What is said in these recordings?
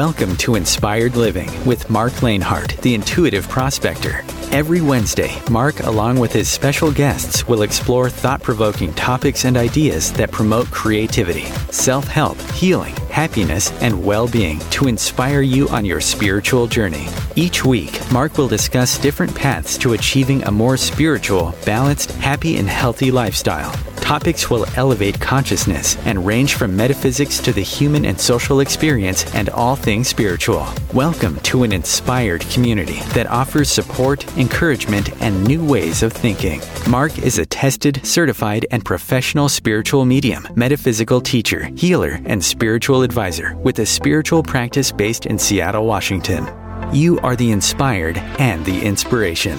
Welcome to Inspired Living with Mark Lanehart, the Intuitive Prospector. Every Wednesday, Mark, along with his special guests, will explore thought-provoking topics and ideas that promote creativity, self-help, healing, happiness, and well-being to inspire you on your spiritual journey. Each week, Mark will discuss different paths to achieving a more spiritual, balanced, happy, and healthy lifestyle. Topics will elevate consciousness and range from metaphysics to the human and social experience and all things spiritual. Welcome to an inspired community that offers support, encouragement, and new ways of thinking. Mark is a tested, certified, and professional spiritual medium, metaphysical teacher, healer, and spiritual advisor with a spiritual practice based in Seattle, Washington. You are the inspired and the inspiration.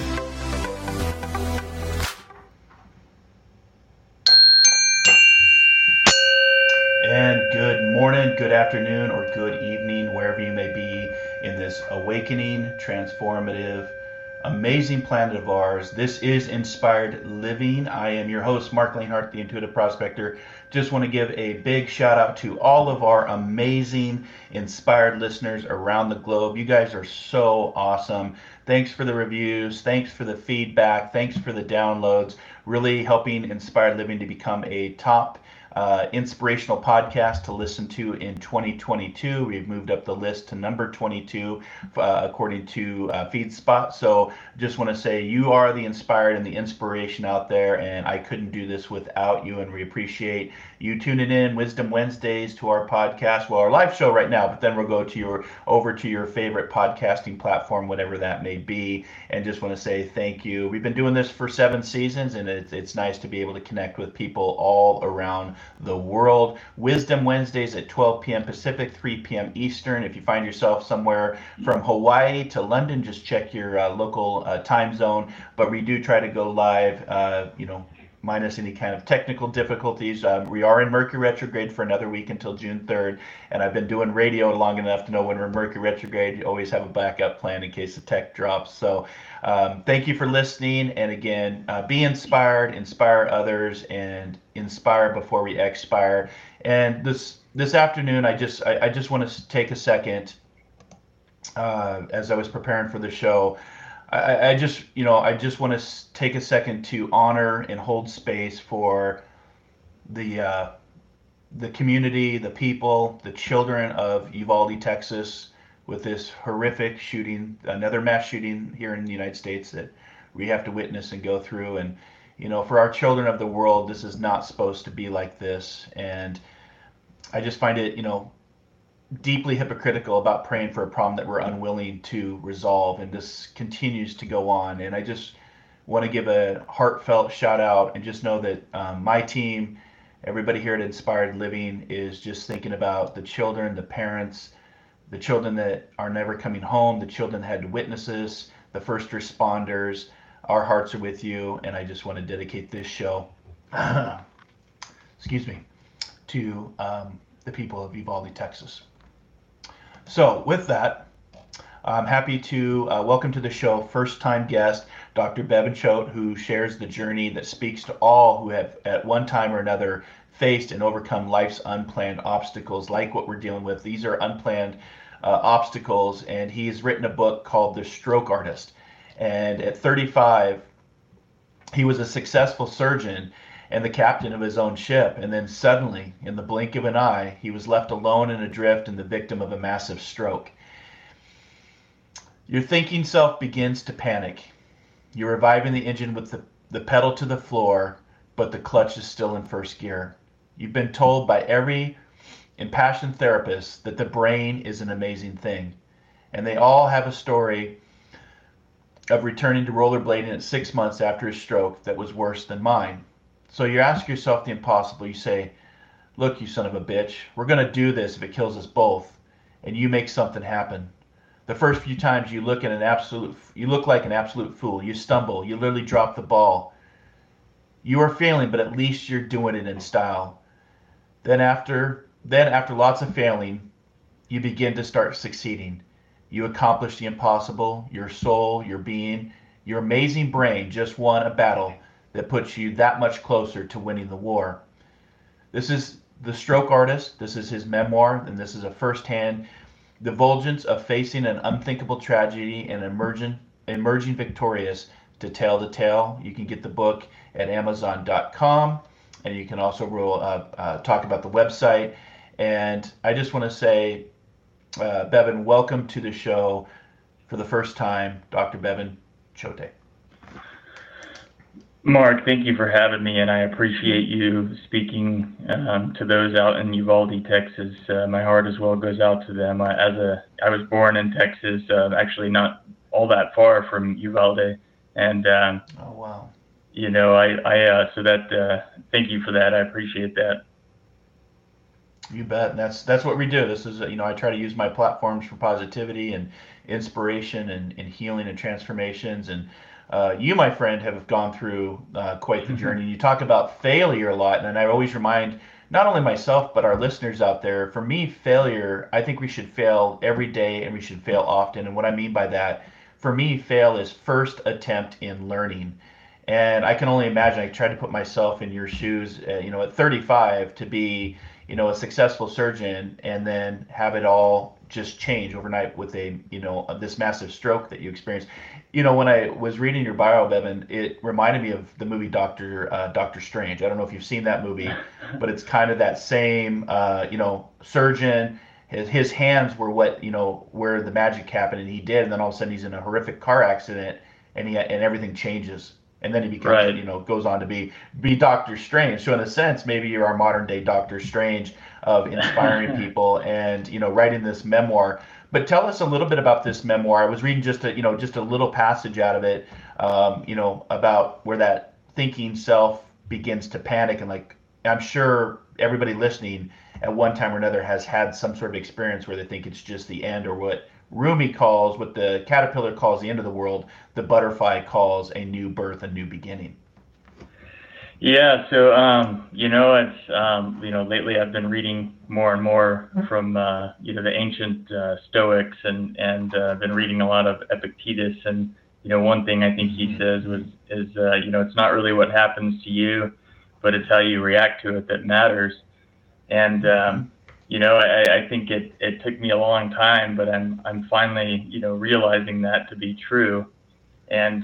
And good morning, good afternoon, or good evening, wherever you may be in this awakening, transformative, amazing planet of ours. This is Inspired Living. I am your host, Mark Lanehart, the Intuitive Prospector. Just want to give a big shout out to all of our amazing, inspired listeners around the globe. You guys are so awesome. Thanks for the reviews. Thanks for the feedback. Thanks for the downloads. Really helping Inspired Living to become a top inspirational podcast to listen to in 2022. We've moved up the list to number 22 according to FeedSpot. So just want to say you are the inspired and the inspiration out there, and I couldn't do this without you, and we appreciate you tuning in Wisdom Wednesdays to our podcast, well, our live show right now, but then we'll go to over to your favorite podcasting platform, whatever that may be, and just want to say thank you. We've been doing this for 7 seasons, and it's nice to be able to connect with people all around the world. Wisdom Wednesdays at 12 p.m. Pacific, 3 p.m. Eastern. If you find yourself somewhere from Hawaii to London, just check your local time zone. But we do try to go live, minus any kind of technical difficulties. We are in Mercury retrograde for another week until June 3rd, and I've been doing radio long enough to know when we're in Mercury retrograde, you always have a backup plan in case the tech drops. So thank you for listening, and again, be inspired, inspire others, and inspire before we expire. And this afternoon, I just want to take a second, as I was preparing for the show, I just want to take a second to honor and hold space for the community, the people, the children of Uvalde, Texas, with this horrific shooting, another mass shooting here in the United States that we have to witness and go through. And for our children of the world, this is not supposed to be like this. And I just find it, deeply hypocritical about praying for a problem that we're unwilling to resolve, and this continues to go on. And I just want to give a heartfelt shout out and just know that my team, everybody here at Inspired Living, is just thinking about the children, the parents, the children that are never coming home, the children that had to witness this, the first responders. Our hearts are with you, and I just want to dedicate this show excuse me, to the people of Uvalde, Texas. So with that, I'm happy to welcome to the show first-time guest, Dr. Bevan Choate, who shares the journey that speaks to all who have at one time or another faced and overcome life's unplanned obstacles like what we're dealing with. These are unplanned obstacles, and he's written a book called The Stroke Artist. And at 35, he was a successful surgeon and the captain of his own ship, and then suddenly, in the blink of an eye, he was left alone and adrift and the victim of a massive stroke. Your thinking self begins to panic. You're reviving the engine with the pedal to the floor, but the clutch is still in first gear. You've been told by every impassioned therapist that the brain is an amazing thing, and they all have a story of returning to rollerblading at 6 months after a stroke that was worse than mine. So you ask yourself the impossible. You say, look, you son of a bitch, we're going to do this if it kills us both. And you make something happen. The first few times you look like an absolute fool. You stumble. You literally drop the ball. You are failing, but at least you're doing it in style. Then after lots of failing, you begin to start succeeding. You accomplish the impossible. Your soul, your being, your amazing brain just won a battle that puts you that much closer to winning the war. This is The Stroke Artist. This is his memoir, and this is a first-hand The Vulgence of Facing an Unthinkable Tragedy and Emerging Victorious to Tale to Tale. You can get the book at Amazon.com, and you can also talk about the website. And I just want to say, Bevan, welcome to the show for the first time, Dr. Bevan Choate. Mark, thank you for having me, and I appreciate you speaking to those out in Uvalde, Texas. My heart as well goes out to them. I was born in Texas, actually not all that far from Uvalde, and oh wow, thank you for that. I appreciate that. You bet. And that's what we do. This is I try to use my platforms for positivity and inspiration and healing and transformations. And you, my friend, have gone through quite the journey. You talk about failure a lot, and I always remind not only myself but our listeners out there. For me, failure, I think we should fail every day and we should fail often. And what I mean by that, for me, fail is first attempt in learning. And I can only imagine. I tried to put myself in your shoes. At 35, to be a successful surgeon and then have it all just change overnight with this massive stroke that you experienced. When I was reading your bio, Bevan, it reminded me of the movie Doctor Strange. I don't know if you've seen that movie, but it's kind of that same, surgeon. His hands were where the magic happened, and he did, and then all of a sudden he's in a horrific car accident, and everything changes. And then he becomes, right. Goes on to be Doctor Strange. So in a sense, maybe you're our modern day Doctor Strange of inspiring people and, writing this memoir. But tell us a little bit about this memoir. I was reading just a little passage out of it, about where that thinking self begins to panic. And I'm sure everybody listening at one time or another has had some sort of experience where they think it's just the end, or what the caterpillar calls the end of the world, the butterfly calls a new birth, a new beginning. Yeah, so it's lately I've been reading more and more from the ancient Stoics, and been reading a lot of Epictetus, and one thing I think he says is it's not really what happens to you, but it's how you react to it that matters. And I think it took me a long time, but I'm finally realizing that to be true. And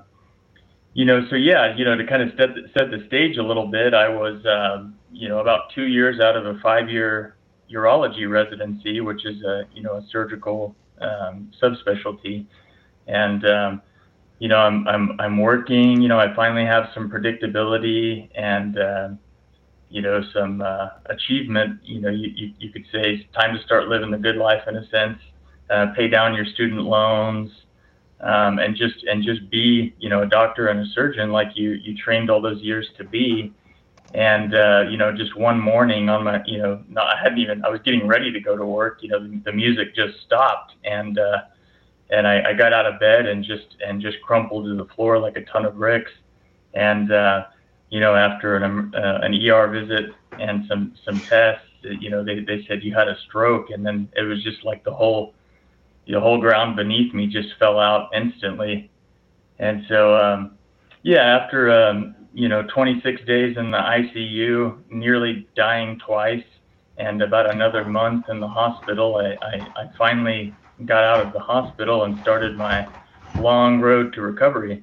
to kind of set the stage a little bit, I was about 2 years out of a 5-year urology residency, which is a surgical subspecialty. And I'm working. I finally have some predictability and some achievement. You could say it's time to start living the good life in a sense. Pay down your student loans, and just be a doctor and a surgeon like you trained all those years to be. And just one morning on my I was getting ready to go to work. The music just stopped, and I got out of bed and just crumpled to the floor like a ton of bricks. And after an ER visit and some tests, they said you had a stroke, and then it was just like the whole ground beneath me just fell out instantly. And so after 26 days in the ICU, nearly dying twice, and about another month in the hospital, I finally got out of the hospital and started my long road to recovery.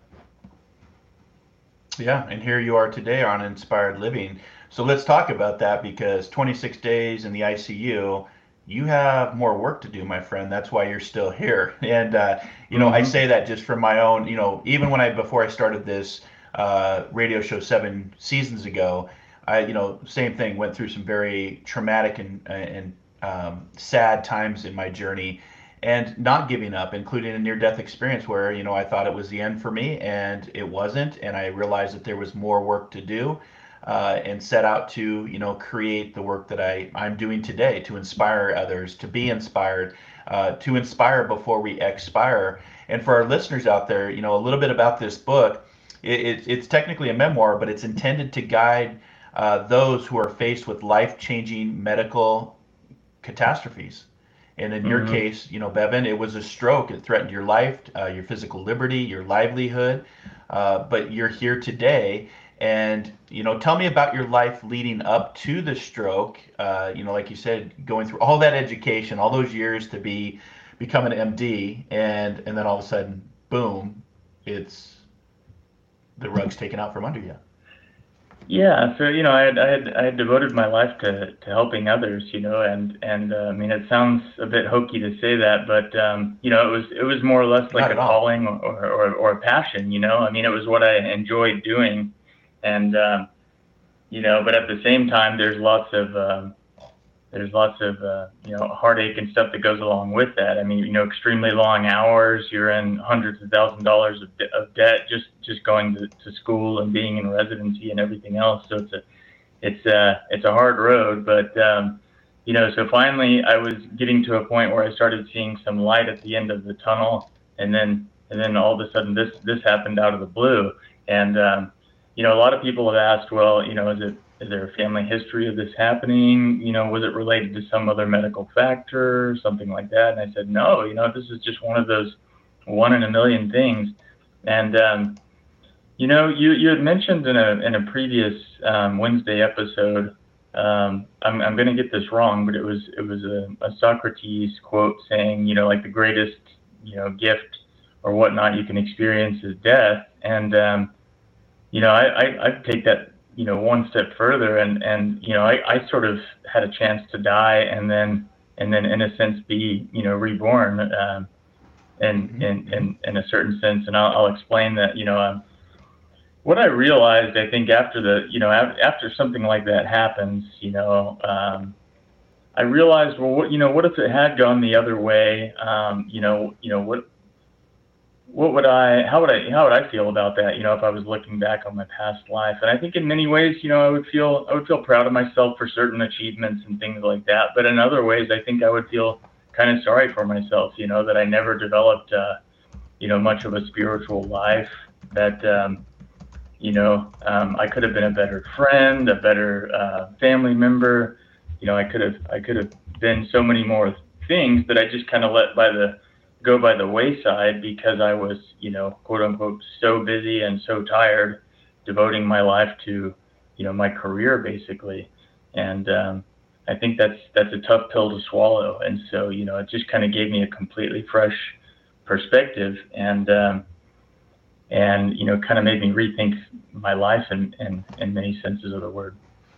Yeah, and here you are today on Inspired Living. So let's talk about that, because 26 days in the ICU, you have more work to do, my friend. That's why you're still here. And I say that just from my own, even before I started this radio show 7 seasons ago, same thing, went through some very traumatic and sad times in my journey, and not giving up, including a near-death experience where, I thought it was the end for me, and it wasn't. And I realized that there was more work to do, and set out to, create the work that I'm doing today, to inspire others, to be inspired, to inspire before we expire. And for our listeners out there, a little bit about this book. It's technically a memoir, but it's intended to guide those who are faced with life-changing medical catastrophes. And in your case, Bevan, it was a stroke. It threatened your life, your physical liberty, your livelihood. But you're here today, And, tell me about your life leading up to the stroke. Like you said, going through all that education, all those years to become an MD, and then all of a sudden, boom, it's the rug's taken out from under you. Yeah, so I had devoted my life to helping others, and I mean it sounds a bit hokey to say that, but it was more or less like Not a at all. calling or a passion, I mean it was what I enjoyed doing, and but at the same time there's lots of heartache and stuff that goes along with that. I mean, extremely long hours. You're in hundreds of thousands of dollars of debt just going to school and being in residency and everything else. So it's a hard road. But so finally I was getting to a point where I started seeing some light at the end of the tunnel, and then all of a sudden this happened out of the blue. And a lot of people have asked, well, is there a family history of this happening? Was it related to some other medical factor, something like that? And I said, no, this is just one of those one in a million things. And, you had mentioned in a previous Wednesday episode, I'm going to get this wrong, but it was a Socrates quote saying, like the greatest, gift or whatnot you can experience is death. And, I take that one step further, and I sort of had a chance to die and then in a sense be reborn, in a certain sense, and I'll explain that. What I realized, I think after something like that happens, I realized, well, what if it had gone the other way? How would I feel about that, if I was looking back on my past life? And I think in many ways, I would feel proud of myself for certain achievements and things like that. But in other ways, I think I would feel kind of sorry for myself, that I never developed, much of a spiritual life, that, I could have been a better friend, a better family member. I could have been so many more things that I just kind of let go by the wayside because I was, quote unquote, so busy and so tired devoting my life to, my career basically. And I think that's a tough pill to swallow. And so, it just kind of gave me a completely fresh perspective, and kind of made me rethink my life in many senses of the word.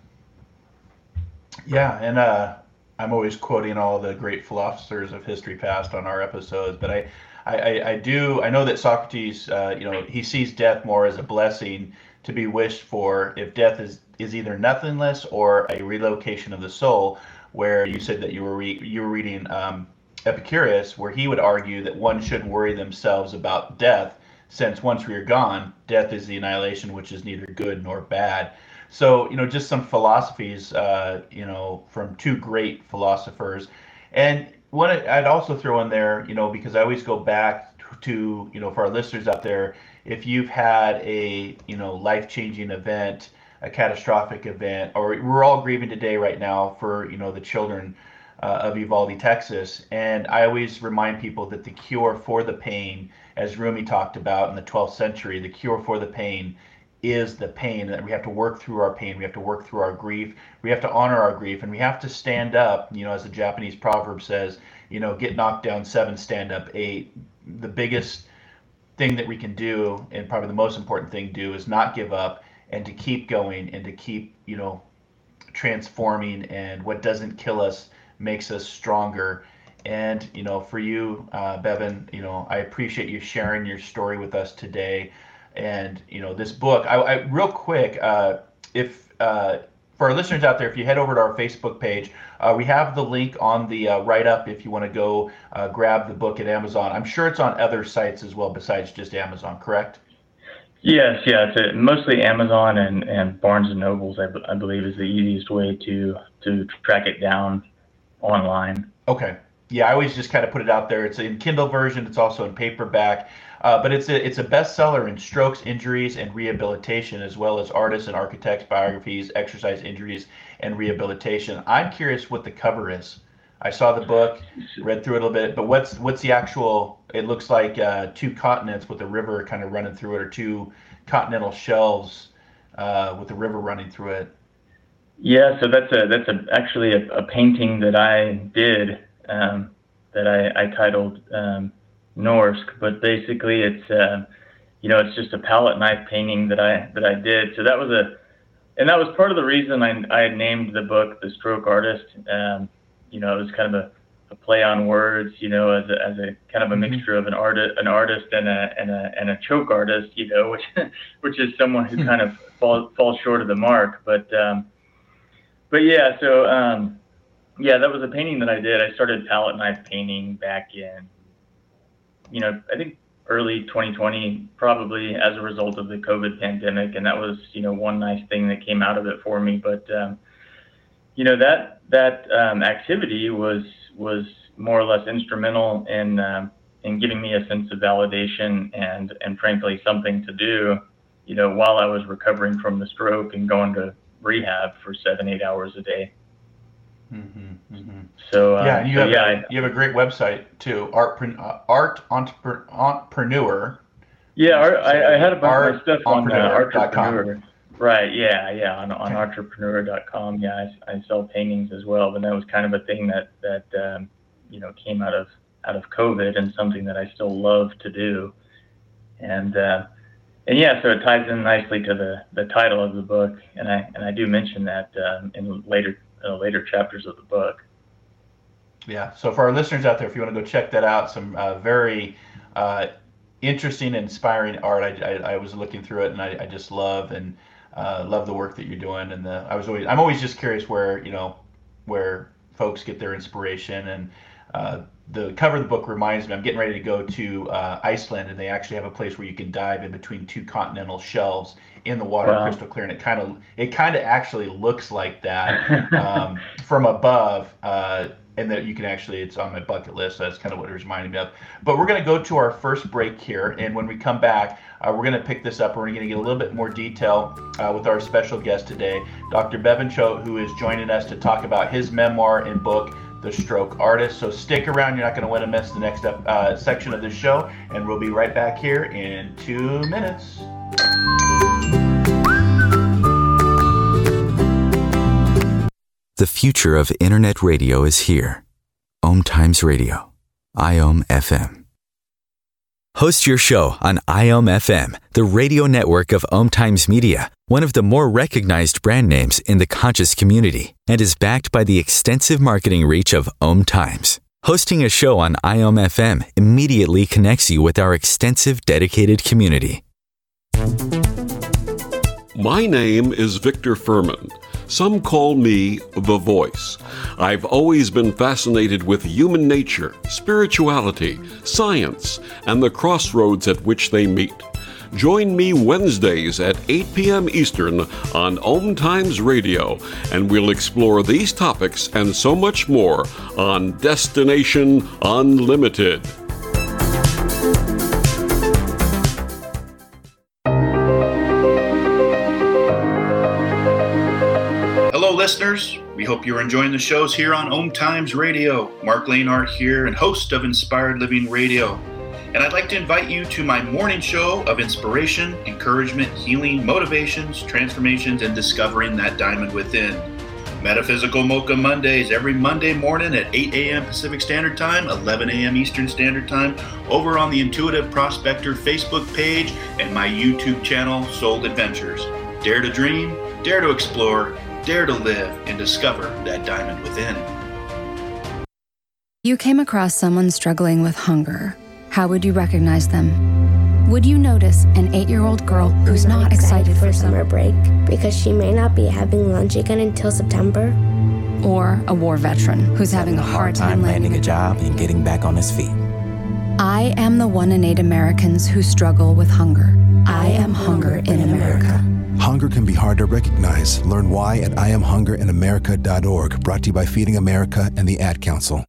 Yeah, and I'm always quoting all the great philosophers of history past on our episodes, but I know that Socrates, he sees death more as a blessing to be wished for if death is either nothingness or a relocation of the soul. Where you said that you were reading Epicurus, where he would argue that one shouldn't worry themselves about death, since once we are gone, death is the annihilation, which is neither good nor bad. So, just some philosophies, from two great philosophers. And what I'd also throw in there, because I always go back to, for our listeners out there, if you've had a, life-changing event, a catastrophic event, or we're all grieving today right now for, the children of Uvalde, Texas. And I always remind people that the cure for the pain, as Rumi talked about in the 12th century, the cure for the pain is the pain, that we have to work through our pain, we have to work through our grief, we have to honor our grief, and we have to stand up, as the Japanese proverb says, get knocked down 7, stand up 8. The biggest thing that we can do, and probably the most important thing to do, is not give up and to keep going and to keep, transforming, and what doesn't kill us makes us stronger. And, for you, Bevan, I appreciate you sharing your story with us today. And this book, I real quick, if for our listeners out there, if you head over to our Facebook page, we have the link on the write-up if you want to go grab the book at Amazon. I'm sure it's on other sites as well besides just Amazon, correct? Yes, yeah, it's mostly Amazon and Barnes and Nobles, I believe, is the easiest way to track it down online. Okay. Yeah, I always just kind of put it out there. It's in Kindle version. It's also in paperback. But it's a bestseller in strokes, injuries, and rehabilitation, as well as artists and architects' biographies, exercise injuries, and rehabilitation. I'm curious what the cover is. I saw the book, read through it a little bit, but what's the actual? It looks like 2 continents with a river kind of running through it, or 2 continental shelves. with the river running through it. Yeah, so that's actually a painting that I did, that I titled Norsk, but basically it's just a palette knife painting that I did. So that was part of the reason I had named the book The Stroke Artist. It was kind of a play on words, as a kind of a mixture of an artist and a choke artist, which is someone who kind of falls short of the mark. But yeah, so that was a painting that I did. I started palette knife painting back in, I think early 2020, probably as a result of the COVID pandemic, and that was one nice thing that came out of it for me. But that activity was more or less instrumental in giving me a sense of validation and frankly something to do, while I was recovering from the stroke and going to rehab for 7-8 hours a day. So and you have a great website too, Art Entrepreneur. Yeah, I had a bunch of stuff on Entrepreneur.com. Right, yeah, on entrepreneur.com. Yeah, I sell paintings as well, but that was kind of a thing that came out of COVID and something that I still love to do. And yeah, so it ties in nicely to the title of the book, and I do mention that in later chapters of the book. Yeah. So for our listeners out there, if you want to go check that out, some very interesting and inspiring art. I was looking through it, and I just love the work that you're doing. And I'm always just curious where folks get their inspiration. And the cover of the book reminds me, I'm getting ready to go to Iceland, and they actually have a place where you can dive in between two continental shelves in the water, wow. Crystal clear, and it kind of actually looks like that from above. And that you can it's on my bucket list. So that's kind of what it was reminding me of. But we're going to go to our first break here, and when we come back, we're going to pick this up. We're going to get a little bit more detail with our special guest today, Dr. Bevan Choate, who is joining us to talk about his memoir and book, The Stroke Artist. So stick around. You're not going to want to miss the next section of the show, and we'll be right back here in 2 minutes. The future of Internet radio is here. Om Times Radio. IOM FM. Host your show on IOM FM, the radio network of Om Times Media, one of the more recognized brand names in the conscious community, and is backed by the extensive marketing reach of Om Times. Hosting a show on IOM FM immediately connects you with our extensive dedicated community. My name is Victor Furman. Some call me The Voice. I've always been fascinated with human nature, spirituality, science, and the crossroads at which they meet. Join me Wednesdays at 8 p.m. Eastern on Om Times Radio, and we'll explore these topics and so much more on Destination Unlimited. Hello, listeners. We hope you're enjoying the shows here on Om Times Radio. Mark Lanehart here, and host of Inspired Living Radio. And I'd like to invite you to my morning show of inspiration, encouragement, healing, motivations, transformations, and discovering that diamond within. Metaphysical Mocha Mondays every Monday morning at 8 a.m. Pacific Standard Time, 11 a.m. Eastern Standard Time, over on the Intuitive Prospector Facebook page and my YouTube channel, Soul Adventures. Dare to dream, dare to explore, dare to live, and discover that diamond within. You came across someone struggling with hunger. How would you recognize them? Would you notice an 8-year-old girl who's not excited for summer break because she may not be having lunch again until September? Or a war veteran who's having a hard time landing a job and getting back on his feet? I am the 1 in 8 Americans who struggle with hunger. I am hunger in America. Hunger can be hard to recognize. Learn why at IamHungerInAmerica.org. Brought to you by Feeding America and the Ad Council.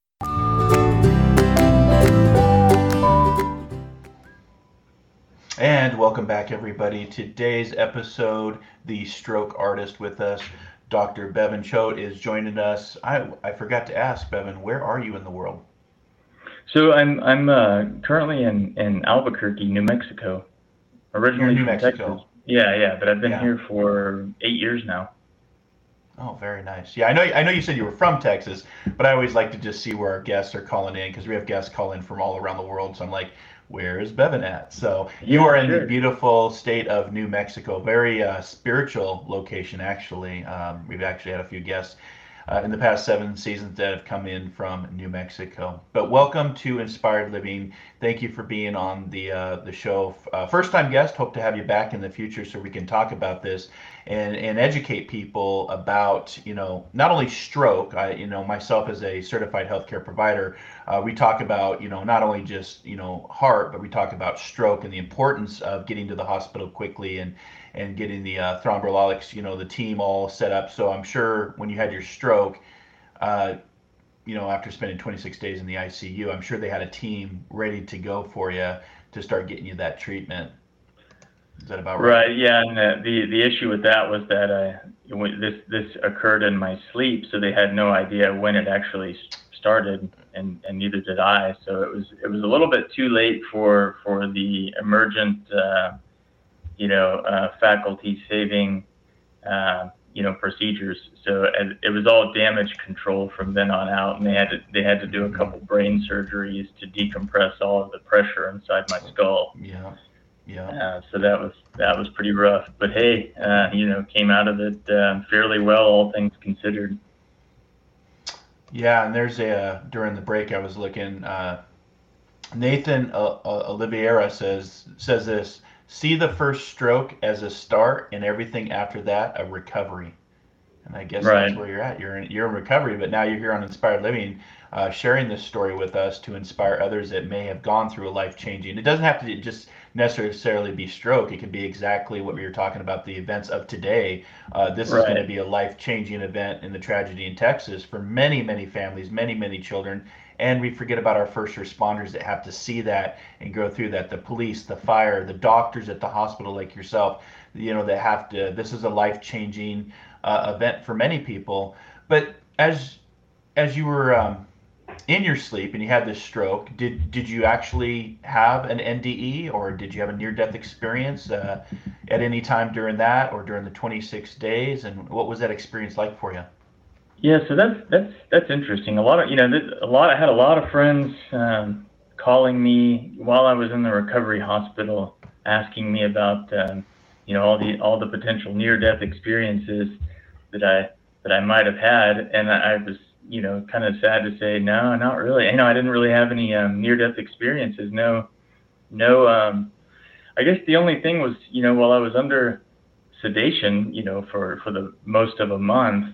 And welcome back, everybody. Today's episode, The Stroke Artist, with us, Dr. Bevan Choate, is joining us. I forgot to ask, Bevan, where are you in the world? So I'm currently in Albuquerque, New Mexico. Originally New from Mexico. Texas. Yeah. But I've been here for 8 years now. Oh, very nice. Yeah, I know you said you were from Texas, but I always like to just see where our guests are calling in because we have guests call in from all around the world. So I'm like, where is Bevan at? So you are in the beautiful state of New Mexico, very spiritual location, actually. We've actually had a few guests in the past 7 seasons that have come in from New Mexico. But welcome to Inspired Living. Thank you for being on the show. First time guest. Hope to have you back in the future so we can talk about this and educate people about, not only stroke. Myself as a certified healthcare provider, we talk about, not only just, heart, but we talk about stroke and the importance of getting to the hospital quickly and getting the thrombolytics, the team all set up. So I'm sure when you had your stroke, after spending 26 days in the ICU, I'm sure they had a team ready to go for you to start getting you that treatment. Is that about right? Right. Yeah. And the issue with that was that this occurred in my sleep, so they had no idea when it actually started, and neither did I. So it was a little bit too late for the emergent, faculty saving, procedures. So it was all damage control from then on out, and they had to do a couple brain surgeries to decompress all of the pressure inside my skull. Yeah. So that was pretty rough, but hey, came out of it fairly well, all things considered. Yeah, and there's during the break I was looking. Nathan Oliveira says this: see the first stroke as a start, and everything after that a recovery. And I guess That's where you're at. You're in recovery, but now you're here on Inspired Living, sharing this story with us to inspire others that may have gone through a life-changing. It doesn't have to just necessarily be stroke. It can be exactly what we were talking about, the events of today. This is going to be a life-changing event in the tragedy in Texas for many, many families, many, many children. And we forget about our first responders that have to see that and go through that. The police, the fire, the doctors at the hospital like yourself, that have to, this is a life-changing event for many people. But as you were in your sleep and you had this stroke, did you actually have an NDE, or did you have a near-death experience at any time during that or during the 26 days? And what was that experience like for you? Yeah, so that's interesting. I had a lot of friends calling me while I was in the recovery hospital, asking me about all the potential near-death experiences that I might have had, and I was kind of sad to say no, not really. I didn't really have any near-death experiences. No. I guess the only thing was while I was under sedation, for the most of a month.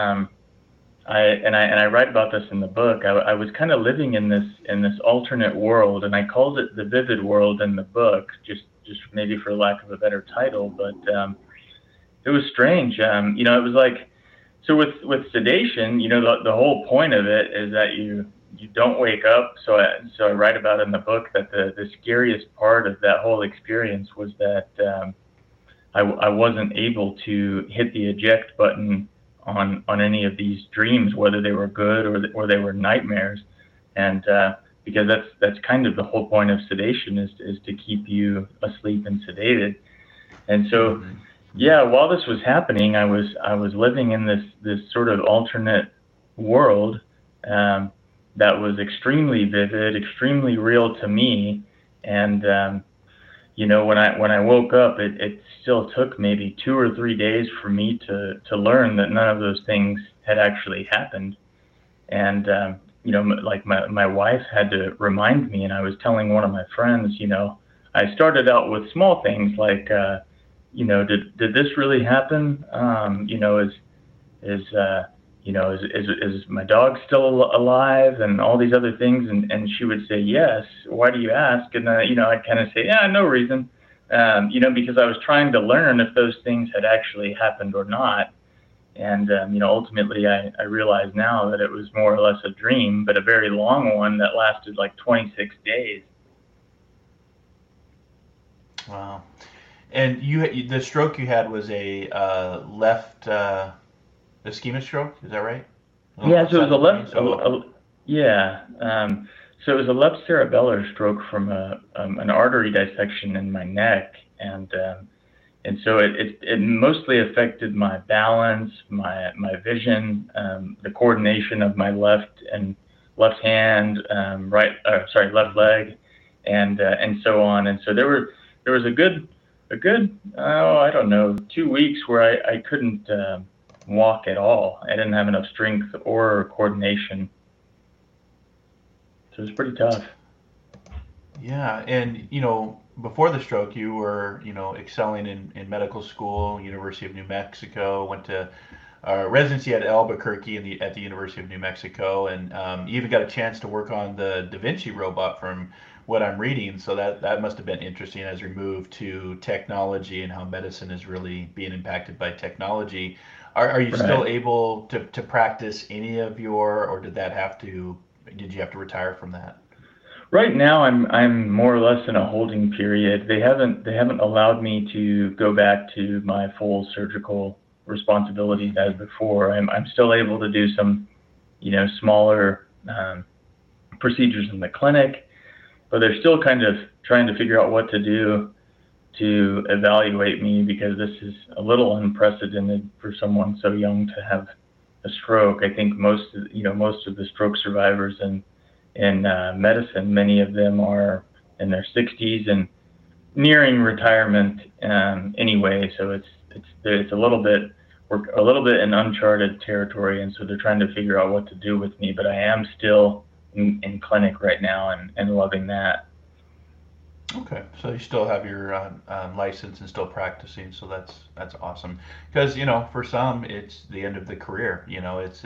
I write about this in the book. I was kind of living in this alternate world, and I called it the vivid world in the book, just maybe for lack of a better title. But it was strange. It was like, so with sedation, the whole point of it is that you don't wake up. So I write about in the book that the scariest part of that whole experience was that I wasn't able to hit the eject button on any of these dreams, whether they were good or they were nightmares, and because that's kind of the whole point of sedation is to keep you asleep and sedated. And so, while this was happening, I was living in this sort of alternate world that was extremely vivid, extremely real to me, and when I woke up, it still took maybe 2 or 3 days for me to learn that none of those things had actually happened. And, like my wife had to remind me, and I was telling one of my friends, I started out with small things like, did this really happen? Is my dog still alive, and all these other things? And she would say, yes. Why do you ask? And I'd kind of say, no reason. Because I was trying to learn if those things had actually happened or not. And, ultimately I realize now that it was more or less a dream, but a very long one that lasted like 26 days. Wow. And the stroke you had was a left ischemic stroke, is that right? Yeah, so it was a left. So it was a left cerebellar stroke from an artery dissection in my neck, and And so it mostly affected my balance, my vision, the coordination of my left hand, left leg, and so on. And so there was a good I don't know, 2 weeks where I couldn't walk at all. I didn't have enough strength or coordination. So it was pretty tough. Yeah, and before the stroke, you were excelling in medical school, University of New Mexico. Went to residency at Albuquerque at the University of New Mexico, and you even got a chance to work on the Da Vinci robot from what I'm reading. So that must have been interesting as we move to technology and how medicine is really being impacted by technology. Are you still able to practice any of or did you have to retire from that? Right now, I'm more or less in a holding period. They haven't allowed me to go back to my full surgical responsibilities as before. I'm still able to do some, smaller procedures in the clinic, but they're still kind of trying to figure out what to do to evaluate me, because this is a little unprecedented for someone so young to have a stroke. I think most of the stroke survivors in medicine, many of them are in their 60s and nearing retirement anyway. So it's a little bit, we're a little bit in uncharted territory, and so they're trying to figure out what to do with me. But I am still in clinic right now and loving that. Okay, so you still have your license and still practicing, so that's awesome. Because for some it's the end of the career. It's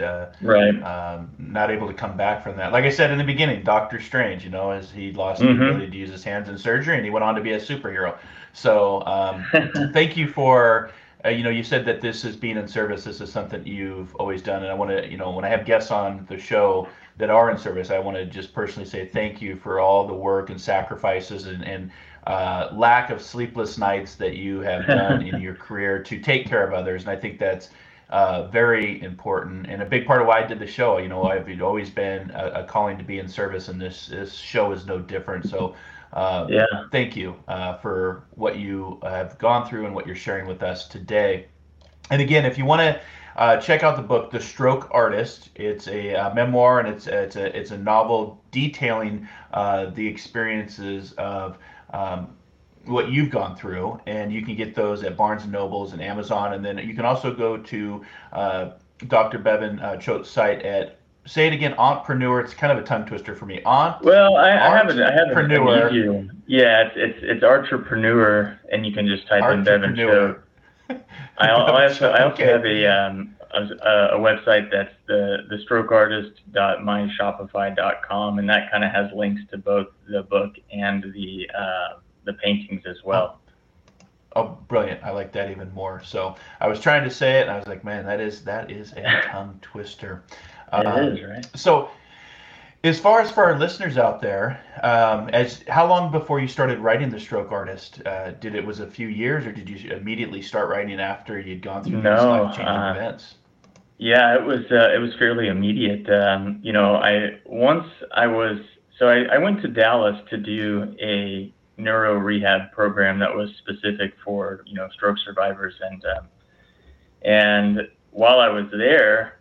not able to come back from that. Like I said in the beginning, Doctor Strange, as he lost the ability to use his hands in surgery, and he went on to be a superhero. So thank you for. You said that this is being in service. This is something you've always done, and I want to, when I have guests on the show that are in service, I want to just personally say thank you for all the work and sacrifices and lack of sleepless nights that you have done in your career to take care of others. And I think that's very important and a big part of why I did the show. I've always been a calling to be in service, and this show is no different. So thank you for what you have gone through and what you're sharing with us today. And again, if you want to check out the book, The Stroke Artist. It's a memoir, and it's a novel detailing the experiences of what you've gone through, and you can get those at Barnes & Nobles and Amazon. And then you can also go to Dr. Bevan Choate's site at, say it again, Auntpreneur. It's kind of a tongue twister for me. I haven't. Yeah, it's Artrepreneur, and you can just type in Bevan Choate. I also have a website that's the strokeartist.myshopify.com, and that kind of has links to both the book and the paintings as well. Oh, brilliant. I like that even more. So I was trying to say it, and I was like, man, that is a tongue twister. It is, right? So as far as for our listeners out there, how long before you started writing The Stroke Artist? Was it a few years, or did you immediately start writing after you'd gone through these life-changing events? Yeah, it was fairly immediate. I went to Dallas to do a neuro rehab program that was specific for stroke survivors, and while I was there,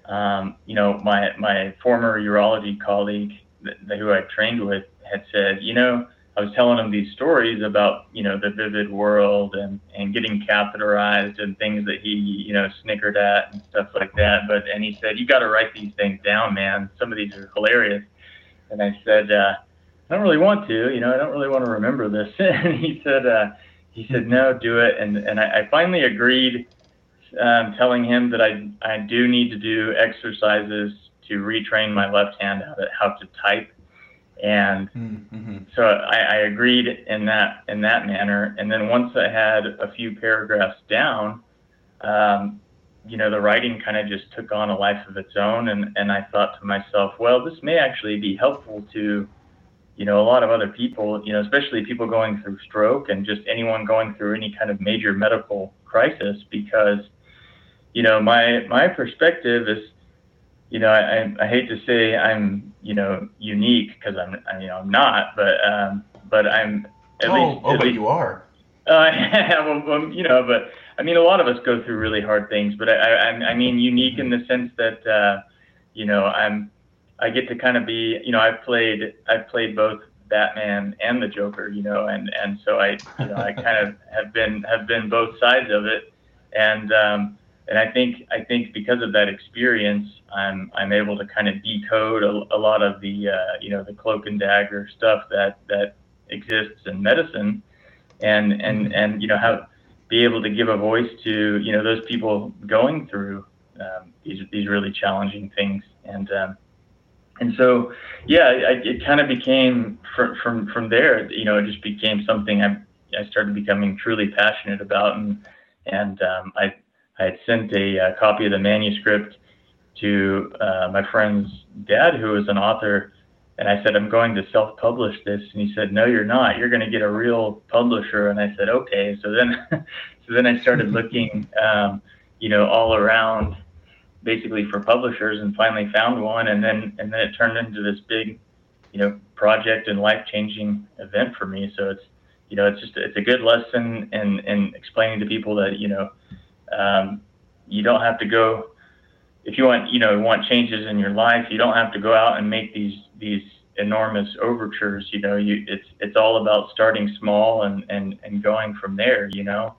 my former urology colleague who I trained with had said, I was telling him these stories about, the vivid world and getting catheterized and things that he, snickered at and stuff like that. And he said, you got to write these things down, man. Some of these are hilarious. And I said, I don't really want to, I don't really want to remember this. And he said, no, do it. And I finally agreed, telling him that I do need to do exercises to retrain my left hand how to type. And so I agreed in that manner. And then once I had a few paragraphs down, the writing kind of just took on a life of its own. And I thought to myself, well, this may actually be helpful to, a lot of other people, especially people going through stroke and just anyone going through any kind of major medical crisis, because, my perspective is, I hate to say I'm, unique, because I'm not, but I'm at least. But you are. Well, but I mean, a lot of us go through really hard things, but I mean, unique in the sense that, I get to kind of be, I've played both Batman and the Joker, and so I kind of have been both sides of it, and I think because of that experience, I'm able to kind of decode a lot of the the cloak and dagger stuff that exists in medicine, and have be able to give a voice to those people going through these really challenging things, and so it kind of became from there, it just became something I started becoming truly passionate about, and I had sent a copy of the manuscript to my friend's dad, who was an author, and I said, I'm going to self-publish this, and he said, no, you're not. You're going to get a real publisher. And I said, okay. So then I started looking, all around, basically for publishers, and finally found one, and then it turned into this big, project and life-changing event for me. So it's a good lesson in explaining to people that you don't have to go, if you want changes in your life, you don't have to go out and make these enormous overtures. It's all about starting small and going from there.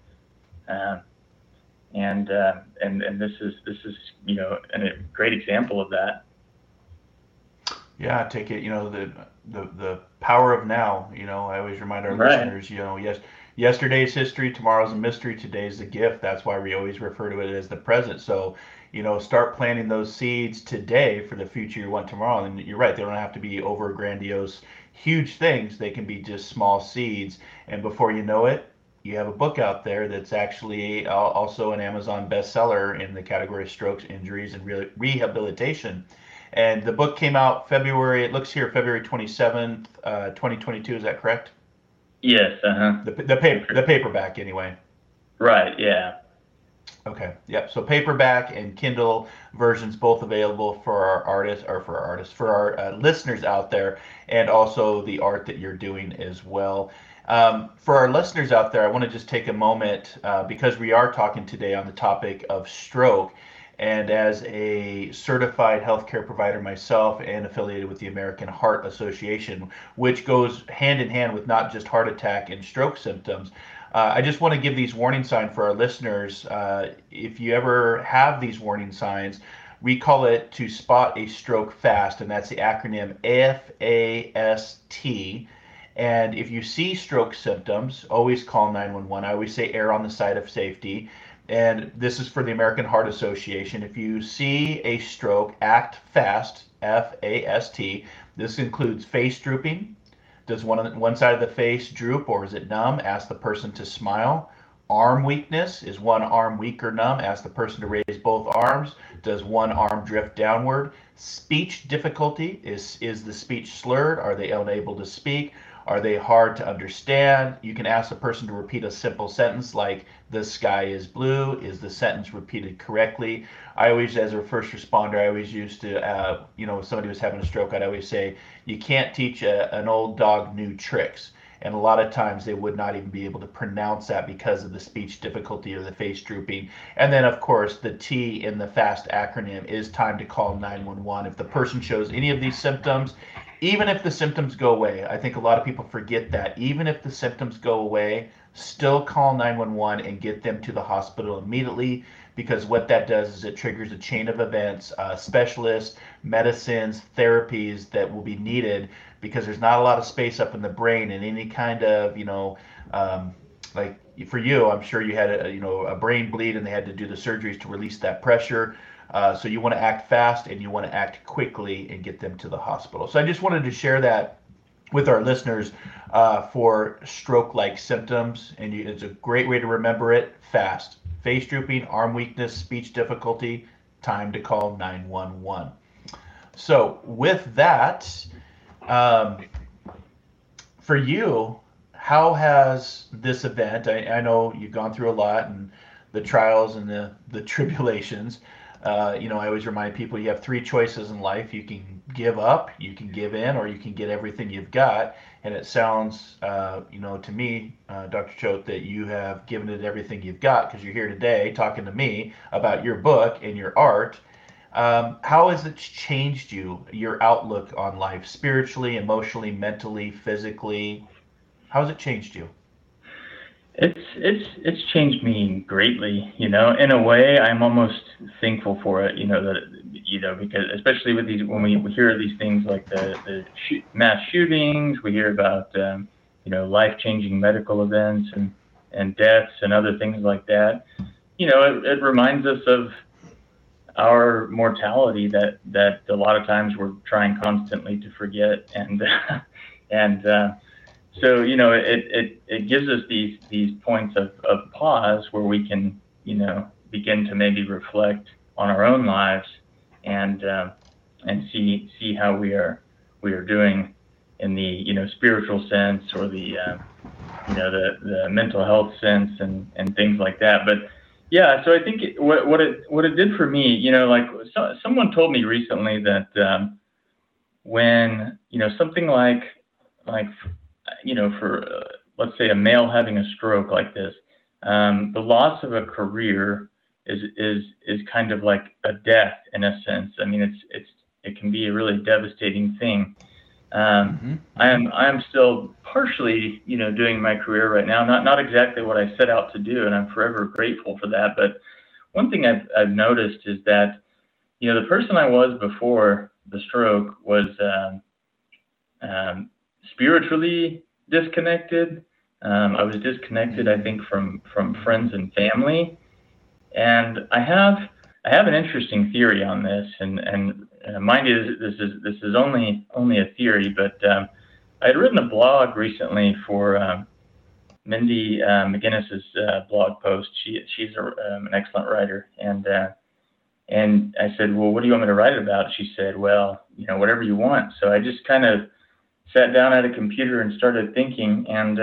And this is a great example of that. Yeah, take it. The power of now. I always remind our listeners. Yes, yesterday's history, tomorrow's a mystery, today's a gift. That's why we always refer to it as the present. So, start planting those seeds today for the future you want tomorrow. And you're right; they don't have to be over grandiose, huge things. They can be just small seeds. And before you know it, you have a book out there that's actually also an Amazon bestseller in the category of strokes, injuries, and rehabilitation. And the book came out February 27th, 2022. Is that correct? Yes. The paperback, anyway. Right. Yeah. Okay. Yep. So paperback and Kindle versions both available for our listeners out there, and also the art that you're doing as well. For our listeners out there, I want to just take a moment because we are talking today on the topic of stroke. And as a certified healthcare provider myself and affiliated with the American Heart Association, which goes hand in hand with not just heart attack and stroke symptoms, I just want to give these warning signs for our listeners. If you ever have these warning signs, we call it to spot a stroke fast, and that's the acronym FAST. And if you see stroke symptoms, always call 911. I always say err on the side of safety. And this is for the American Heart Association. If you see a stroke, act fast, FAST. This includes face drooping. Does one side of the face droop, or is it numb? Ask the person to smile. Arm weakness. Is one arm weak or numb? Ask the person to raise both arms. Does one arm drift downward? Speech difficulty. Is the speech slurred? Are they unable to speak? Are they hard to understand? You can ask the person to repeat a simple sentence like, the sky is blue. Is the sentence repeated correctly? I always, as a first responder, I always used to, if somebody was having a stroke, I'd always say, you can't teach an old dog new tricks. And a lot of times they would not even be able to pronounce that because of the speech difficulty or the face drooping. And then, of course, the T in the FAST acronym is time to call 911. If the person shows any of these symptoms, even if the symptoms go away, I think a lot of people forget that. Even if the symptoms go away, still call 911 and get them to the hospital immediately, because what that does is it triggers a chain of events, specialists, medicines, therapies that will be needed, because there's not a lot of space up in the brain, and any kind of, like for you, I'm sure you had a brain bleed and they had to do the surgeries to release that pressure. So you want to act fast and you want to act quickly and get them to the hospital. So I just wanted to share that with our listeners for stroke-like symptoms. And it's a great way to remember it. FAST. Face drooping, arm weakness, speech difficulty, time to call 911. So with that, for you, how has this event, I know you've gone through a lot and the trials and the tribulations, I always remind people you have three choices in life. You can give up, you can give in, or you can get everything you've got. And it sounds, to me, Dr. Choate, that you have given it everything you've got because you're here today talking to me about your book and your art. How has it changed you, your outlook on life, spiritually, emotionally, mentally, physically? How has it changed you? It's changed me greatly. In a way, I'm almost thankful for it. Because especially with these, when we hear these things like the mass shootings, we hear about life-changing medical events and deaths and other things like that. It reminds us of our mortality that a lot of times we're trying constantly to forget, and so it gives us these points of pause where we can begin to maybe reflect on our own lives and see how we are doing in the spiritual sense, or the mental health sense, and things like that. But yeah, so I think what it did for me, someone told me recently that when something like for let's say a male having a stroke like this, the loss of a career is kind of like a death in a sense. I mean, it can be a really devastating thing. I am still partially doing my career right now, not exactly what I set out to do, and I'm forever grateful for that. But one thing I've noticed is that the person I was before the stroke was spiritually disconnected. I was disconnected, I think, from friends and family. And I have an interesting theory on this, and mind you, this is only a theory, but I had written a blog recently for Mindy McGinnis's blog post. She's an excellent writer, and I said, well, what do you want me to write about? She said, well, whatever you want. So I just kind of sat down at a computer and started thinking, and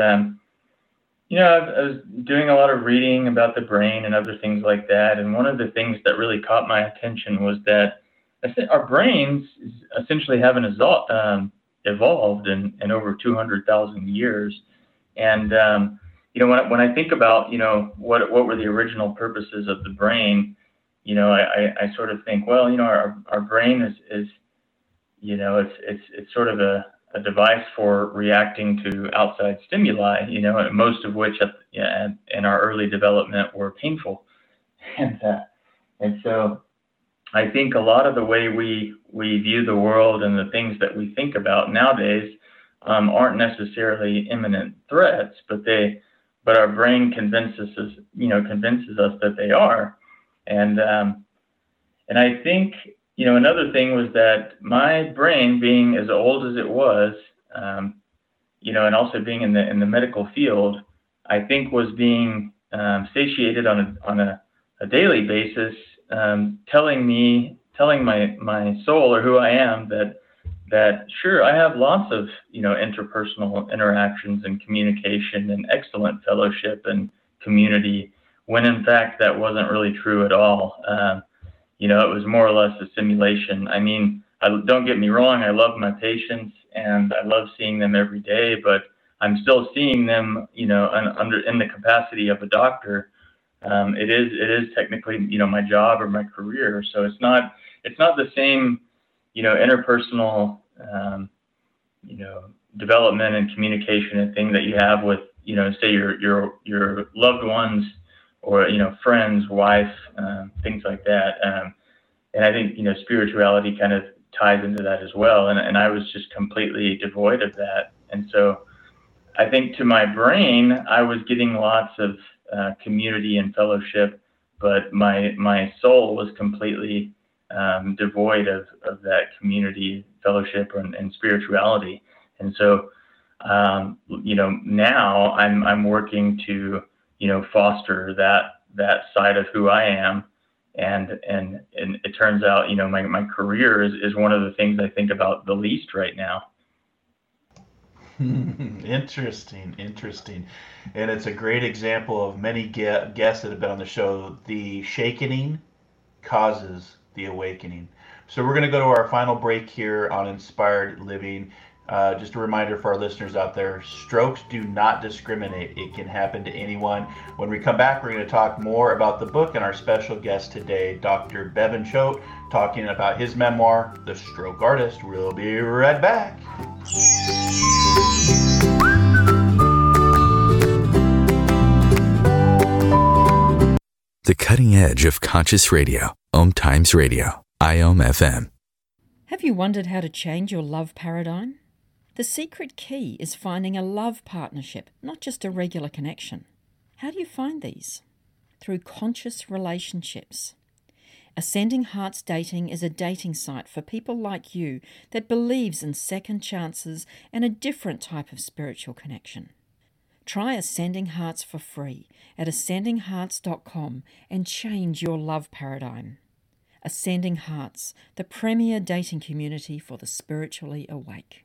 I was doing a lot of reading about the brain and other things like that. And one of the things that really caught my attention was that our brains essentially haven't evolved in over 200,000 years. And when I think about what were the original purposes of the brain, I sort of think, well, our brain is it's sort of a device for reacting to outside stimuli, most of which in our early development were painful. And so I think a lot of the way we view the world and the things that we think about nowadays aren't necessarily imminent threats, but our brain convinces us that they are. And I think another thing was that my brain, being as old as it was, and also being in the medical field, I think was being satiated on a daily basis, telling my soul, or who I am, that sure, I have lots of interpersonal interactions and communication and excellent fellowship and community, when in fact that wasn't really true at all. It was more or less a simulation. I mean, don't get me wrong, I love my patients and I love seeing them every day, but I'm still seeing them, in the capacity of a doctor. It is technically, my job or my career. So it's not the same, interpersonal, development and communication and thing that you have with, say your loved ones, or friends, wife, things like that. And I think spirituality kind of ties into that as well. And I was just completely devoid of that. And so I think to my brain, I was getting lots of community and fellowship, but my soul was completely devoid of that community, fellowship, and spirituality. And so now I'm working to foster that side of who I am, and it turns out my career is one of the things I think about the least right now. Interesting. And it's a great example of many guests that have been on the show, the shakening causes the awakening. So we're going to go to our final break here on Inspired Living. Just a reminder for our listeners out there, strokes do not discriminate. It can happen to anyone. When we come back, we're going to talk more about the book and our special guest today, Dr. Bevan Choate, talking about his memoir, The Stroke Artist. We'll be right back. The cutting edge of conscious radio. Om Times Radio. IOM FM. Have you wondered how to change your love paradigm? The secret key is finding a love partnership, not just a regular connection. How do you find these? Through conscious relationships. Ascending Hearts Dating is a dating site for people like you that believes in second chances and a different type of spiritual connection. Try Ascending Hearts for free at ascendinghearts.com and change your love paradigm. Ascending Hearts, the premier dating community for the spiritually awake.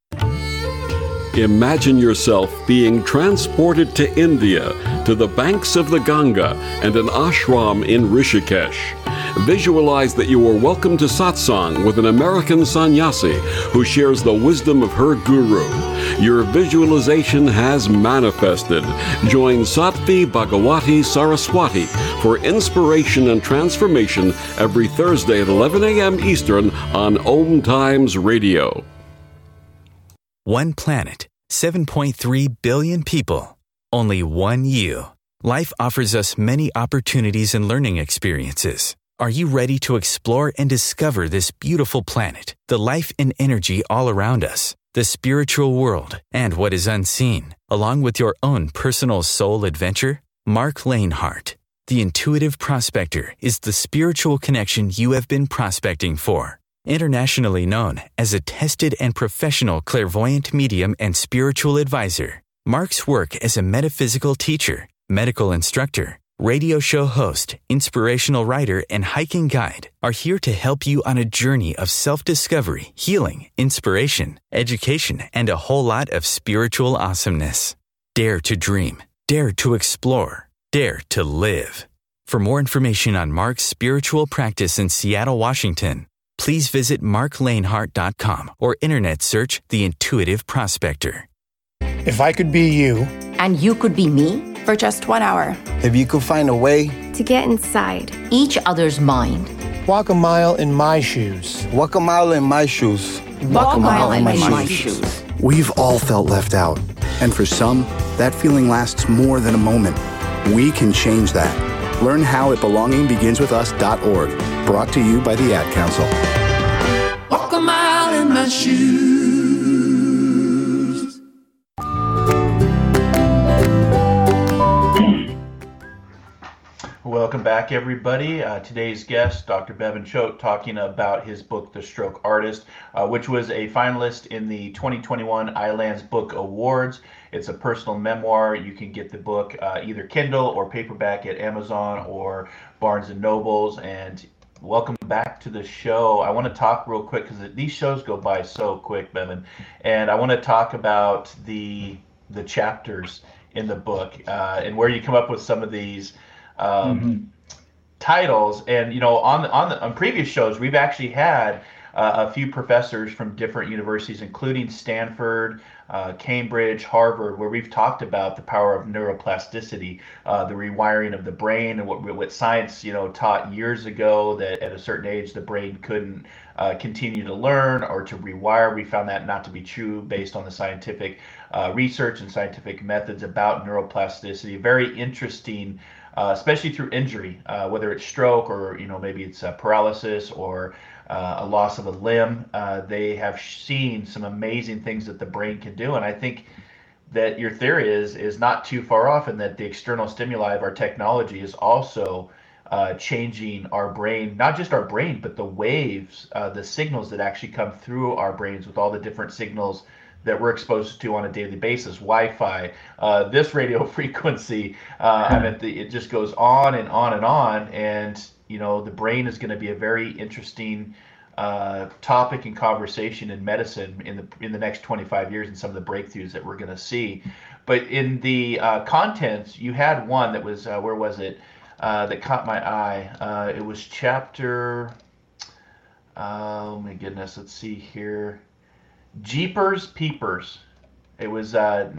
Imagine yourself being transported to India, to the banks of the Ganga and an ashram in Rishikesh. Visualize that you are welcome to satsang with an American sannyasi who shares the wisdom of her guru. Your visualization has manifested. Join Sattvi Bhagawati Saraswati for inspiration and transformation every Thursday at 11 a.m. Eastern on Om Times Radio. One planet, 7.3 billion people, only one you. Life offers us many opportunities and learning experiences. Are you ready to explore and discover this beautiful planet, the life and energy all around us, the spiritual world, and what is unseen, along with your own personal soul adventure? Mark Lanehart, the Intuitive Prospector, is the spiritual connection you have been prospecting for. Internationally known as a tested and professional clairvoyant medium and spiritual advisor, Mark's work as a metaphysical teacher, medical instructor, radio show host, inspirational writer, and hiking guide are here to help you on a journey of self-discovery, healing, inspiration, education, and a whole lot of spiritual awesomeness. Dare to dream. Dare to explore. Dare to live. For more information on Mark's spiritual practice in Seattle, Washington, please visit marklanehart.com or internet search The Intuitive Prospector. If I could be you. And you could be me? For just 1 hour. If you could find a way to get inside each other's mind. Walk a mile in my shoes. Walk a mile in my shoes. Walk a mile in my shoes. We've all felt left out. And for some, that feeling lasts more than a moment. We can change that. Learn how at belongingbeginswithus.org. Brought to you by the Ad Council. Walk a mile in my shoes. Welcome back, everybody. Today's guest, Dr. Bevan Choate, talking about his book, The Stroke Artist, which was a finalist in the 2021 iLands Book Awards. It's a personal memoir. You can get the book either Kindle or paperback at Amazon or Barnes & Nobles. And welcome back to the show. I want to talk real quick because these shows go by so quick, Bevan. And I want to talk about the chapters in the book and where you come up with some of these titles. And on previous shows we've actually had a few professors from different universities, including Stanford, Cambridge, Harvard, where we've talked about the power of neuroplasticity, the rewiring of the brain, and what science taught years ago, that at a certain age the brain couldn't continue to learn or to rewire. We found that not to be true based on the scientific research and scientific methods about neuroplasticity. Very interesting, especially through injury, whether it's stroke or maybe it's paralysis or a loss of a limb. They have seen some amazing things that the brain can do, and I think that your theory is not too far off, and that the external stimuli of our technology is also changing our brain, not just our brain, but the waves, the signals that actually come through our brains, with all the different signals that we're exposed to on a daily basis. Wi-Fi, this radio frequency, it just goes on and on and on. And the brain is going to be a very interesting topic and conversation in medicine in the next 25 years, and some of the breakthroughs that we're going to see. But in the contents, you had one that was where was it? that caught my eye. It was chapter, oh my goodness, let's see here. Jeepers Peepers. It was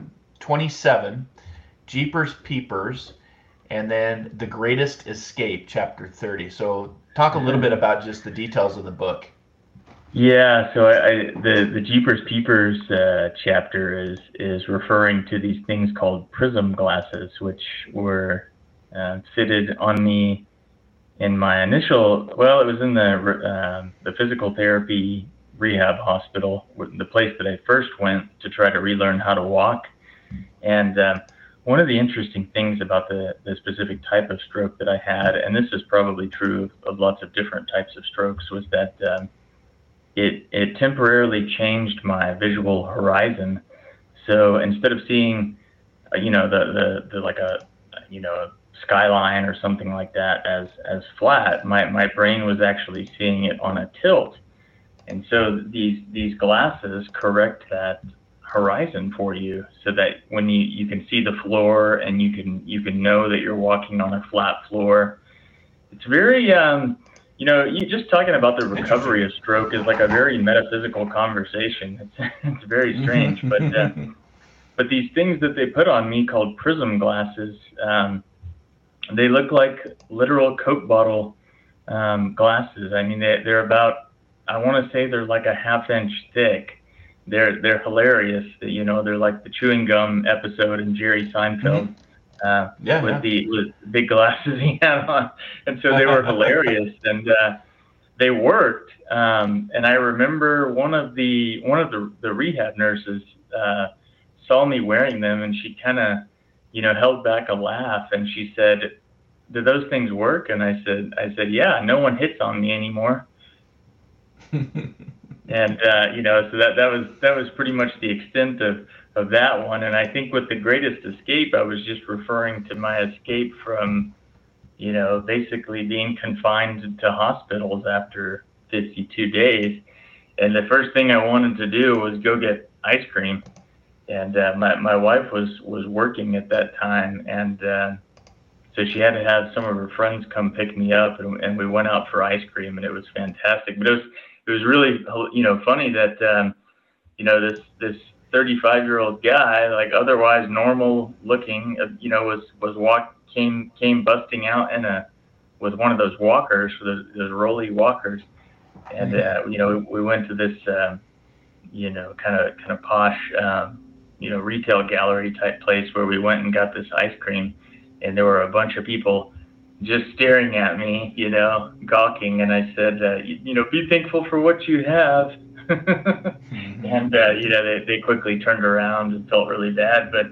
27, Jeepers Peepers, and then The Greatest Escape, chapter 30. So talk a little bit about just the details of the book. Yeah, so the Jeepers Peepers chapter is referring to these things called prism glasses, which were fitted on me in my initial, well, it was in the physical therapy rehab hospital, the place that I first went to try to relearn how to walk. And one of the interesting things about the specific type of stroke that I had, and this is probably true of lots of different types of strokes, was that it temporarily changed my visual horizon. So instead of seeing, the like a skyline or something like that as flat, my brain was actually seeing it on a tilt. And so these glasses correct that horizon for you, so that when you can see the floor and you can know that you're walking on a flat floor. It's very you just talking about the recovery of stroke is like a very metaphysical conversation. It's very strange, but these things that they put on me called prism glasses, they look like literal Coke bottle glasses. I mean, they're about, I want to say they're like a half-inch thick. They're hilarious. They're like the chewing gum episode in Jerry Seinfeld, with the big glasses he had on, and so they were hilarious, and they worked. And I remember one of the rehab nurses saw me wearing them, and she kind of held back a laugh, and she said, "Do those things work?" And I said, "Yeah, no one hits on me anymore." And so that was pretty much the extent of that one. And I think with The Greatest Escape, I was just referring to my escape from basically being confined to hospitals after 52 days. And the first thing I wanted to do was go get ice cream. And my wife was working at that time, and so she had to have some of her friends come pick me up, and we went out for ice cream, and it was fantastic. But it was really funny that this 35-year-old guy, like otherwise normal looking, came busting out with one of those walkers, those rolly walkers, and we went to this kind of posh retail gallery type place where we went and got this ice cream, and there were a bunch of people just staring at me, gawking, and I said, be thankful for what you have. And they quickly turned around and felt really bad, but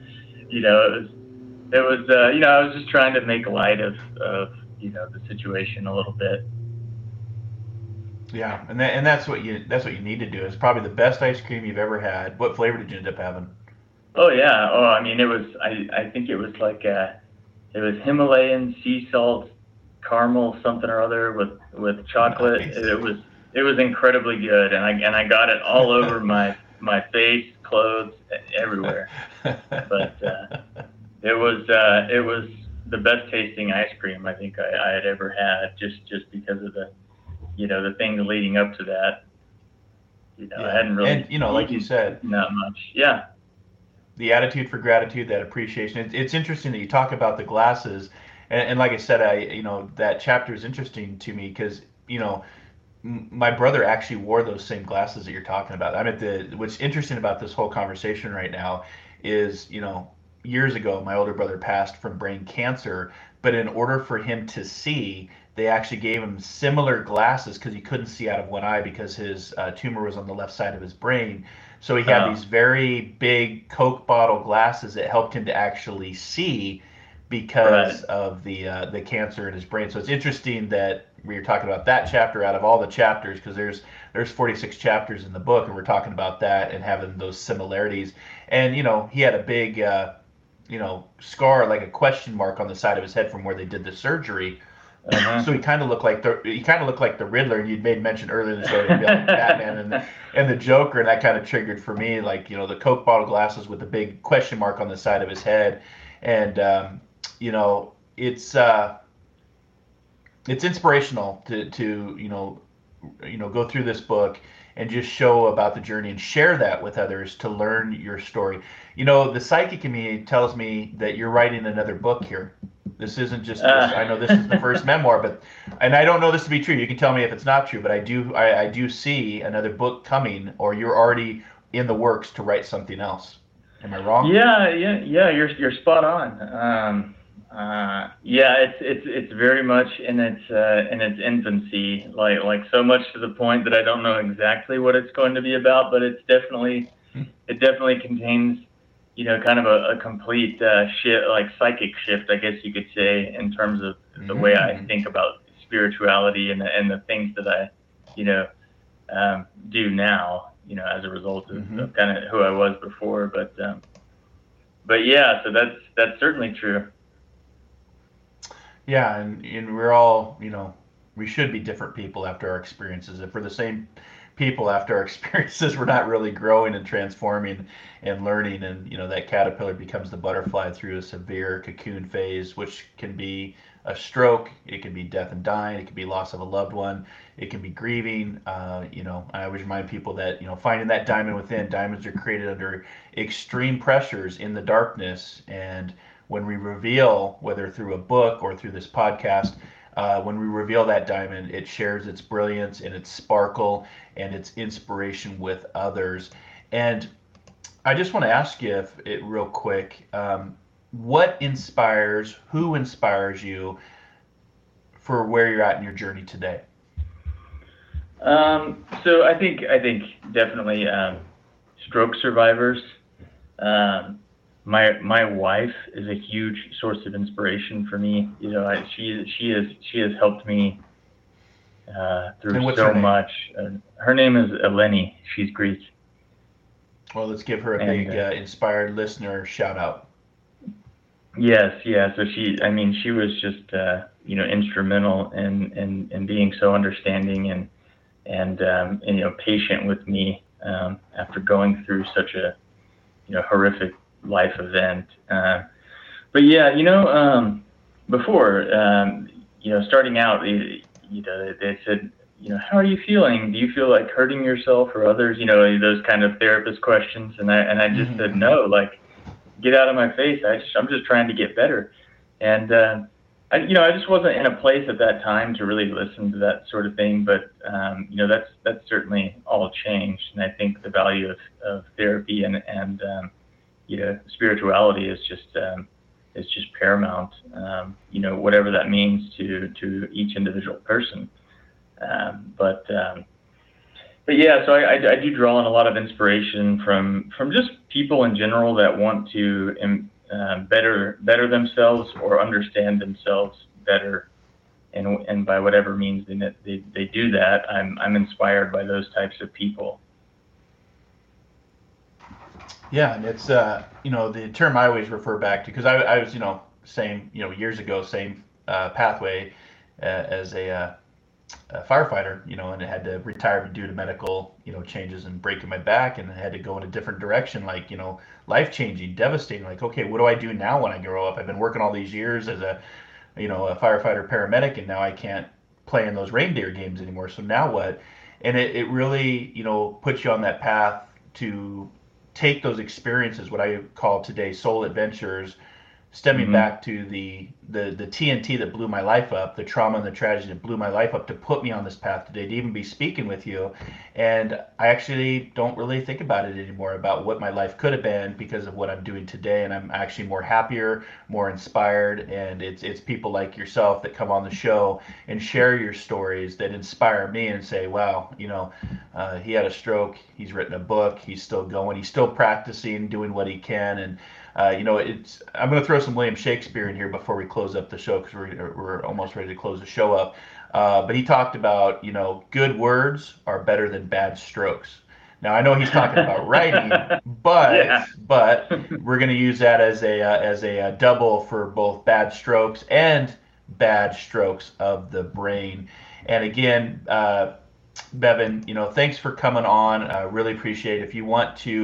it was I was just trying to make light of the situation a little bit. Yeah, and that's what you need to do. It's probably the best ice cream you've ever had. What flavor did you end up having? Oh yeah, I mean it was. I think it was like it was Himalayan sea salt caramel something or other with chocolate. Nice. It was incredibly good, and I got it all over my face, clothes, everywhere. But it was the best tasting ice cream I think I had ever had, just because of the things leading up to that. I hadn't really, and like you said, not much. Yeah. The attitude for gratitude, that appreciation. It's interesting that you talk about the glasses, and like I said, that chapter is interesting to me because my brother actually wore those same glasses that you're talking about. What's interesting about this whole conversation right now is years ago my older brother passed from brain cancer, but in order for him to see, they actually gave him similar glasses because he couldn't see out of one eye because his tumor was on the left side of his brain. So he had these very big Coke bottle glasses that helped him to actually see because of the cancer in his brain. So it's interesting that we were talking about that chapter out of all the chapters, because there's 46 chapters in the book, and we're talking about that and having those similarities. And he had a big scar, like a question mark on the side of his head from where they did the surgery. So he kind of looked like the Riddler, and you'd made mention earlier in the show he'd be like Batman and the Joker, and that kind of triggered for me, like the Coke bottle glasses with the big question mark on the side of his head, and it's it's inspirational to go through this book and just show about the journey and share that with others to learn your story. The psychic community tells me that you're writing another book here. This isn't just this. I know this is the first memoir, and I don't know this to be true. You can tell me if it's not true, but I do see another book coming, or you're already in the works to write something else. Am I wrong? Yeah. You're spot on. It's very much in its infancy, like so much to the point that I don't know exactly what it's going to be about, but it definitely contains, kind of a complete shift, like psychic shift, I guess you could say, in terms of the way I think about spirituality and the things that I, do now, as a result of kind of who I was before. But yeah, so that's certainly true. Yeah, and we're all, we should be different people after our experiences. If we're the same people after our experiences, we're not really growing and transforming and learning. And, that caterpillar becomes the butterfly through a severe cocoon phase, which can be a stroke. It can be death and dying. It can be loss of a loved one. It can be grieving. I always remind people that, finding that diamond within. Diamonds are created under extreme pressures in the darkness. And when we reveal, whether through a book or through this podcast, when we reveal that diamond, it shares its brilliance and its sparkle and its inspiration with others. And I just want to ask you real quick, who inspires you for where you're at in your journey today? So I think definitely stroke survivors. My wife is a huge source of inspiration for me. She has helped me through so much. Her name is Eleni. She's Greek. Well, let's give her a big inspired listener shout out. Yes, yeah. So she was just instrumental in being so understanding and patient with me after going through such a horrific life event. But yeah, before starting out, they said, how are you feeling? Do you feel like hurting yourself or others? Those kind of therapist questions. And I just said, no, like, get out of my face. I'm just trying to get better. And I just wasn't in a place at that time to really listen to that sort of thing. But that's certainly all changed. And I think the value of therapy and spirituality is just paramount. Whatever that means to each individual person. But yeah, so I do draw on a lot of inspiration from just people in general that want to better themselves or understand themselves better, and by whatever means they do that, I'm inspired by those types of people. Yeah, and it's the term I always refer back to, because I was same years ago, same pathway as a firefighter, and I had to retire due to medical changes and breaking my back, and I had to go in a different direction, like life-changing, devastating. Like, okay, what do I do now when I grow up? I've been working all these years as a firefighter paramedic, and now I can't play in those reindeer games anymore. So now what? And it really puts you on that path to take those experiences, what I call today soul adventures, stemming back to the TNT that blew my life up, the trauma and the tragedy that blew my life up, to put me on this path today, to even be speaking with you. And I actually don't really think about it anymore, about what my life could have been, because of what I'm doing today. And I'm actually more happier, more inspired. And it's people like yourself that come on the show and share your stories that inspire me and say, wow, he had a stroke, he's written a book, he's still going, he's still practicing, doing what he can. And I'm going to throw some William Shakespeare in here before we close up the show, because we're almost ready to close the show up. But he talked about, good words are better than bad strokes. Now, I know he's talking about writing, but we're going to use that as a double for both bad strokes and bad strokes of the brain. And again, Bevan, thanks for coming on. I really appreciate it. If you want to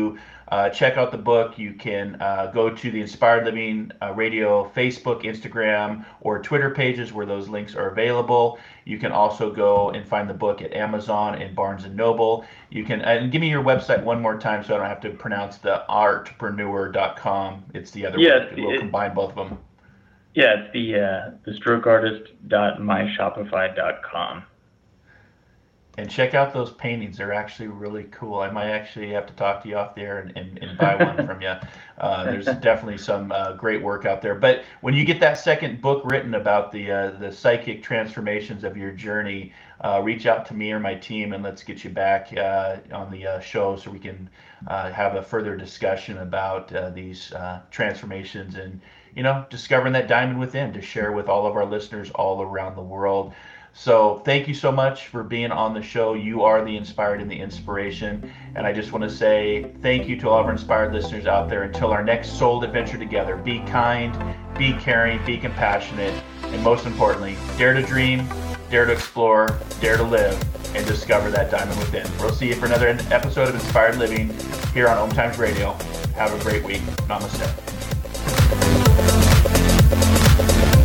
check out the book. You can go to the Inspired Living Radio Facebook, Instagram, or Twitter pages where those links are available. You can also go and find the book at Amazon and Barnes & Noble. You can, and give me your website one more time so I don't have to pronounce the artpreneur.com. It's the other one. We'll combine both of them. Yeah, it's the strokeartist.myshopify.com. And check out those paintings. They're actually really cool. I might actually have to talk to you off there and buy one from you. There's definitely some great work out there. But when you get that second book written about the psychic transformations of your journey, reach out to me or my team, and let's get you back on the show so we can have a further discussion about these transformations and, discovering that diamond within to share with all of our listeners all around the world. So thank you so much for being on the show. You are the inspired and the inspiration. And I just want to say thank you to all of our inspired listeners out there. Until our next soul adventure together, be kind, be caring, be compassionate, and most importantly, dare to dream, dare to explore, dare to live, and discover that diamond within. We'll see you for another episode of Inspired Living here on Om Times Radio. Have a great week. Namaste.